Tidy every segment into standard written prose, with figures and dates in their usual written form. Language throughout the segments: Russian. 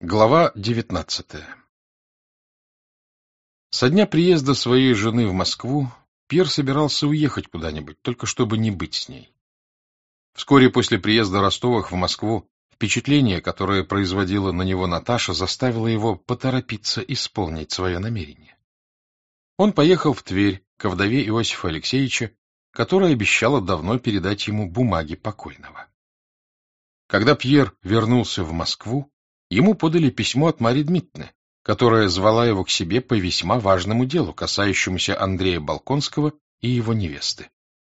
Глава 19. Со дня приезда своей жены в Москву Пьер собирался уехать куда-нибудь, только чтобы не быть с ней. Вскоре после приезда Ростовых в Москву впечатление, которое производила на него Наташа, заставило его поторопиться исполнить свое намерение. Он поехал в Тверь ко вдове Иосифа Алексеевича, которая обещала давно передать ему бумаги покойного. Когда Пьер вернулся в Москву, ему подали письмо от Марьи Дмитриевны, которая звала его к себе по весьма важному делу, касающемуся Андрея Болконского и его невесты.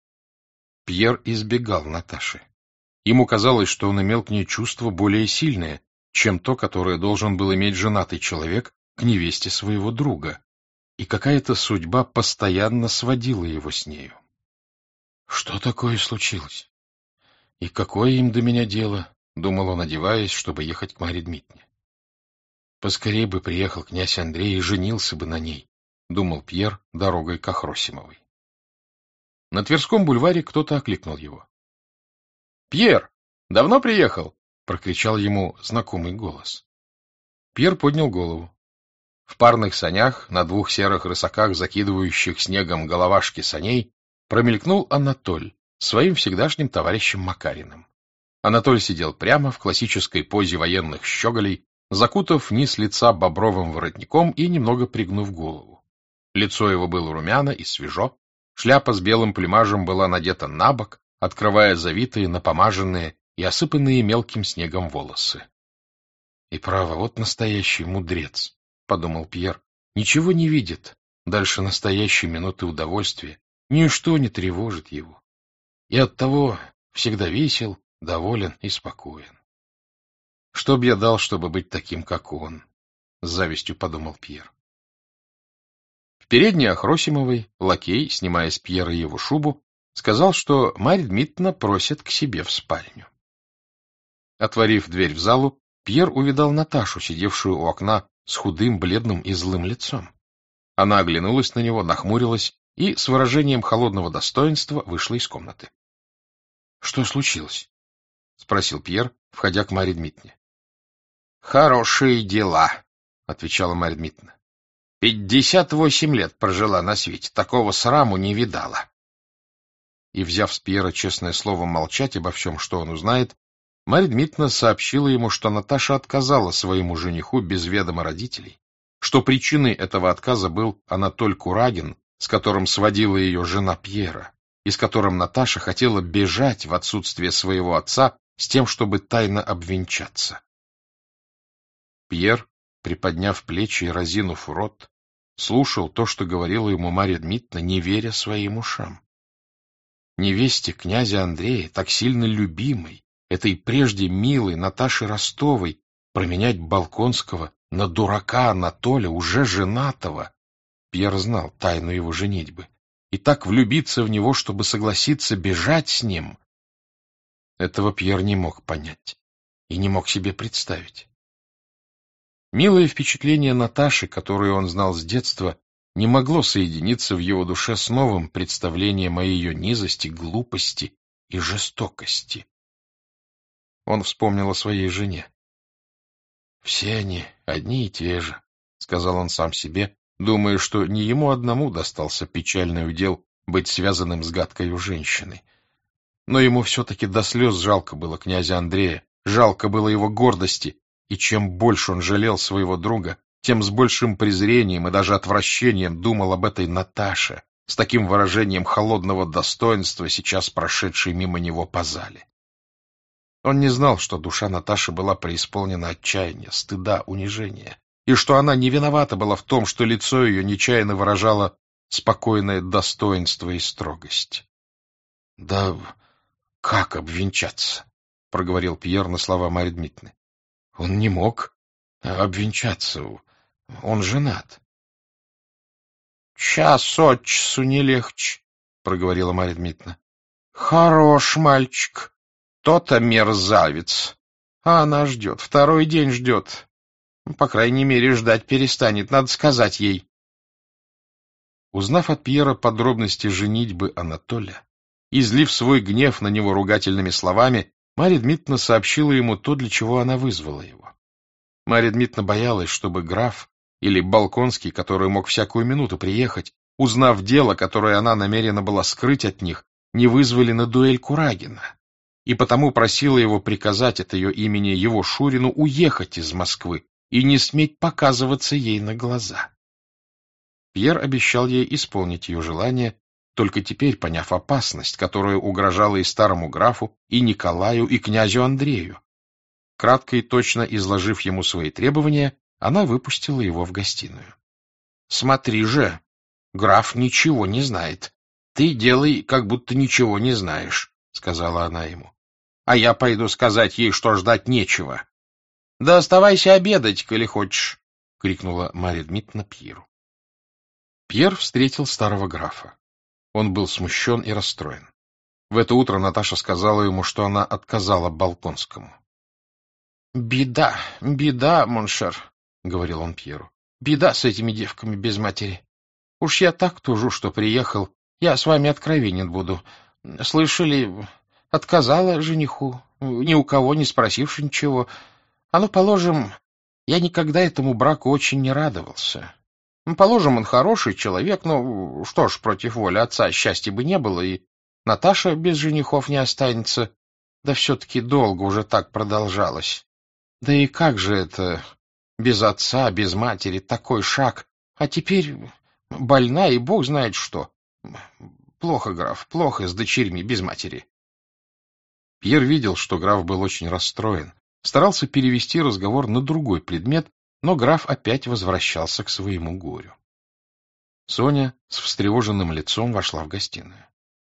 Пьер избегал Наташи. Ему казалось, что он имел к ней чувство более сильное, чем то, которое должен был иметь женатый человек к невесте своего друга, и какая-то судьба постоянно сводила его с нею. Что такое случилось? И какое им до меня дело? — думал он, одеваясь, чтобы ехать к Марье Дмитриевне. Поскорее бы приехал князь Андрей и женился бы на ней, — думал Пьер дорогой к Ахросимовой. На Тверском бульваре кто-то окликнул его. — Пьер, давно приехал? — прокричал ему знакомый голос. Пьер поднял голову. В парных санях, на двух серых рысаках, закидывающих снегом головашки саней, промелькнул Анатоль своим всегдашним товарищем Макариным. Анатоль сидел прямо в классической позе военных щеголей, закутав низ лица бобровым воротником и немного пригнув голову. Лицо его было румяно и свежо, шляпа с белым плюмажем была надета на бок, открывая завитые, напомаженные и осыпанные мелким снегом волосы. — И право, вот настоящий мудрец, — подумал Пьер, — ничего не видит, дальше настоящей минуты удовольствия, ничто не тревожит его. И оттого всегда весел, доволен и спокоен. Что б я дал, чтобы быть таким, как он? — с завистью подумал Пьер. В передней Ахросимовой лакей, снимая с Пьера его шубу, сказал, что Марья Дмитриевна просит к себе в спальню. Отворив дверь в залу, Пьер увидал Наташу, сидевшую у окна с худым, бледным и злым лицом. Она оглянулась на него, нахмурилась и с выражением холодного достоинства вышла из комнаты. — Что случилось? — спросил Пьер, входя к Марье Дмитриевне. — Хорошие дела, — отвечала Марья Дмитриевна. 58 лет прожила на свете, такого сраму не видала. И, взяв с Пьера честное слово молчать обо всем, что он узнает, Марья Дмитриевна сообщила ему, что Наташа отказала своему жениху без ведома родителей, что причиной этого отказа был Анатоль Курагин, с которым сводила ее жена Пьера, и с которым Наташа хотела бежать в отсутствие своего отца с тем, чтобы тайно обвенчаться. Пьер, приподняв плечи и разинув рот, слушал то, что говорила ему Марья Дмитриевна, не веря своим ушам. Невесте князя Андрея, так сильно любимой, этой прежде милой Наташи Ростовой, променять Болконского на дурака Анатоля, уже женатого. Пьер знал тайну его женитьбы. И так влюбиться в него, чтобы согласиться бежать с ним. Этого Пьер не мог понять и не мог себе представить. Милое впечатление Наташи, которую он знал с детства, не могло соединиться в его душе с новым представлением о ее низости, глупости и жестокости. Он вспомнил о своей жене. «Все они одни и те же», — сказал он сам себе, думая, что не ему одному достался печальный удел быть связанным с гадкою женщиной. Но ему все-таки до слез жалко было князя Андрея, жалко было его гордости, и чем больше он жалел своего друга, тем с большим презрением и даже отвращением думал об этой Наташе, с таким выражением холодного достоинства, сейчас прошедшей мимо него по зале. Он не знал, что душа Наташи была преисполнена отчаяния, стыда, унижения, и что она не виновата была в том, что лицо ее нечаянно выражало спокойное достоинство и строгость. — Да как обвенчаться? — проговорил Пьер на слова Марьи Дмитриевны. — Он не мог обвенчаться, он женат. — Час от часу не легче, — проговорила Марья Дмитриевна. — Хорош мальчик, то-то мерзавец. А она ждет, второй день ждет. По крайней мере, ждать перестанет, надо сказать ей. Узнав от Пьера подробности женитьбы Анатоля, излив свой гнев на него ругательными словами, Марья Дмитриевна сообщила ему то, для чего она вызвала его. Марья Дмитриевна боялась, чтобы граф или Балконский, который мог всякую минуту приехать, узнав дело, которое она намерена была скрыть от них, не вызвали на дуэль Курагина, и потому просила его приказать от ее имени его Шурину уехать из Москвы и не сметь показываться ей на глаза. Пьер обещал ей исполнить ее желание, только теперь поняв опасность, которая угрожала и старому графу, и Николаю, и князю Андрею. Кратко и точно изложив ему свои требования, она выпустила его в гостиную. — Смотри же, граф ничего не знает. Ты делай, как будто ничего не знаешь, — сказала она ему. — А я пойду сказать ей, что ждать нечего. — Да оставайся обедать, коли хочешь, — крикнула Марья Дмитриевна Пьеру. Пьер встретил старого графа. Он был смущен и расстроен. В это утро Наташа сказала ему, что она отказала Балконскому. — Беда, беда, моншер, — говорил он Пьеру. — Беда с этими девками без матери. Уж я так тужу, что приехал. Я с вами откровенен буду. Слышали, отказала жениху, ни у кого не спросивши ничего. А ну, положим, я никогда этому браку очень не радовался. Положим, он хороший человек, но что ж, против воли отца счастья бы не было, и Наташа без женихов не останется. Да все-таки долго уже так продолжалось. Да и как же это, без отца, без матери, такой шаг, а теперь больна, и бог знает что. Плохо, граф, плохо с дочерьми, без матери. Пьер видел, что граф был очень расстроен, старался перевести разговор на другой предмет, но граф опять возвращался к своему горю. Соня с встревоженным лицом вошла в гостиную.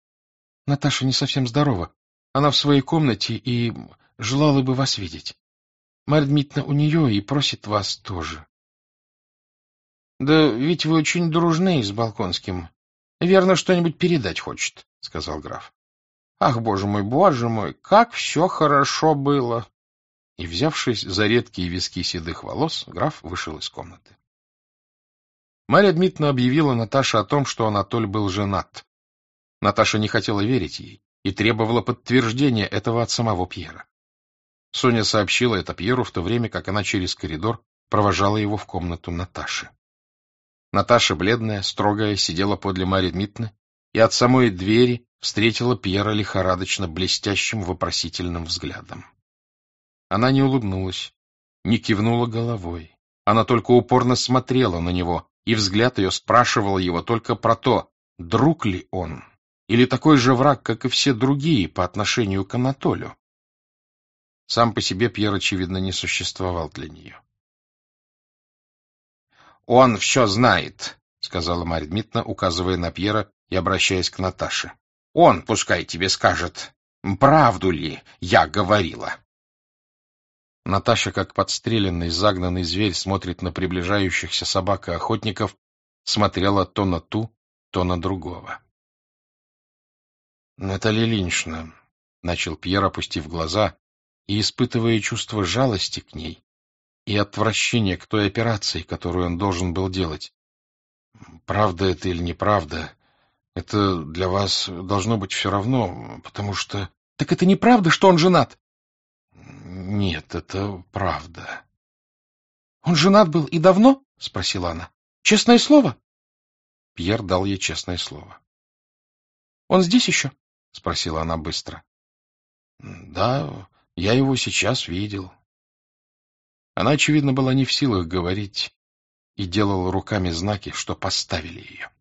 — Наташа не совсем здорова. Она в своей комнате и желала бы вас видеть. Марья Дмитриевна у нее и просит вас тоже. — Да ведь вы очень дружны с Балконским. Верно, что-нибудь передать хочет, — сказал граф. — Ах, боже мой, как все хорошо было! И, взявшись за редкие виски седых волос, граф вышел из комнаты. Марья Дмитриевна объявила Наташе о том, что Анатоль был женат. Наташа не хотела верить ей и требовала подтверждения этого от самого Пьера. Соня сообщила это Пьеру в то время, как она через коридор провожала его в комнату Наташи. Наташа, бледная, строгая, сидела подле Марьи Дмитриевны и от самой двери встретила Пьера лихорадочно блестящим вопросительным взглядом. Она не улыбнулась, не кивнула головой. Она только упорно смотрела на него, и взгляд ее спрашивал его только про то, друг ли он, или такой же враг, как и все другие по отношению к Анатолию. Сам по себе Пьер, очевидно, не существовал для нее. — Он все знает, — сказала Марья Дмитриевна, указывая на Пьера и обращаясь к Наташе. — Он, пускай тебе скажет, правду ли я говорила. Наташа, как подстреленный, загнанный зверь, смотрит на приближающихся собак и охотников, смотрела то на ту, то на другого. — Наталья Ильинична, — начал Пьер, опустив глаза и испытывая чувство жалости к ней и отвращения к той операции, которую он должен был делать. Правда это или неправда, это для вас должно быть все равно, потому что... — Так это неправда, что он женат? — Нет, это правда. — Он женат был и давно? — спросила она. — Честное слово? Пьер дал ей честное слово. — Он здесь еще? — спросила она быстро. — Да, я его сейчас видел. Она, очевидно, была не в силах говорить и делала руками знаки, что поставили ее.